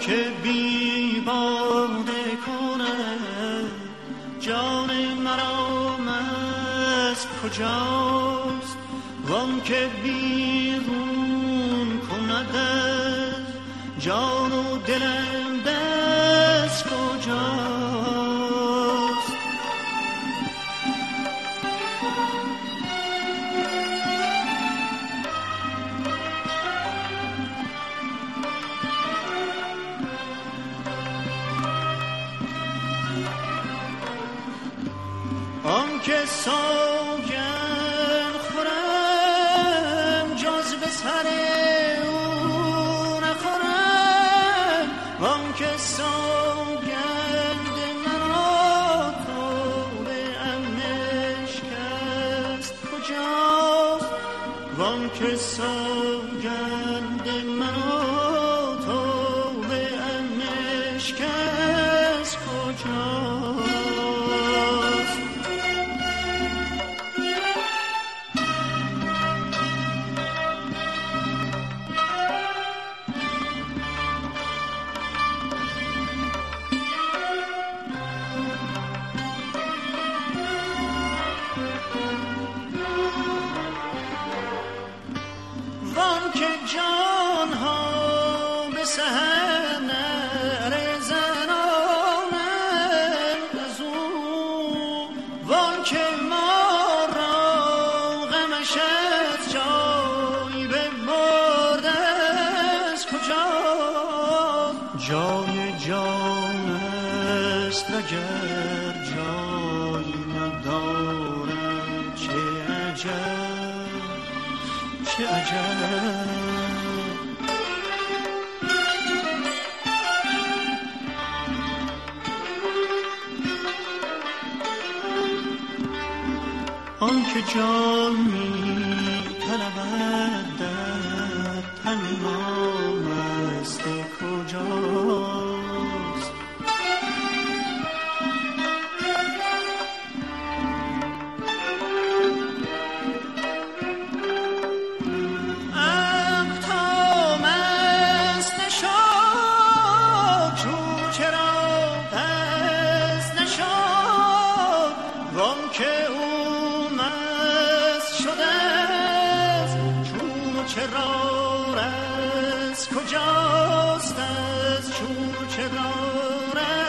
که بی باده کنه جان مرا مست کجاست، وان که بیرون کند از جان و دلم دست کجاست. آن که سوگند خورم جز به سر او نخورم، وان که سوگند مرا توبه ام نشکست کجاست، وان که سوگند مرا توبه ام نشکست کجاست. وان که جان ها به سحر زنانند از او، وان که ما را غمش از جای ببرده از کجاست. جای جان است وگر جای ندارد چه عجب چه عجب. آن که جان می طلبد در تن ما مست کجاست. که او مست شده است چون چرا از کجاست، از چون چرا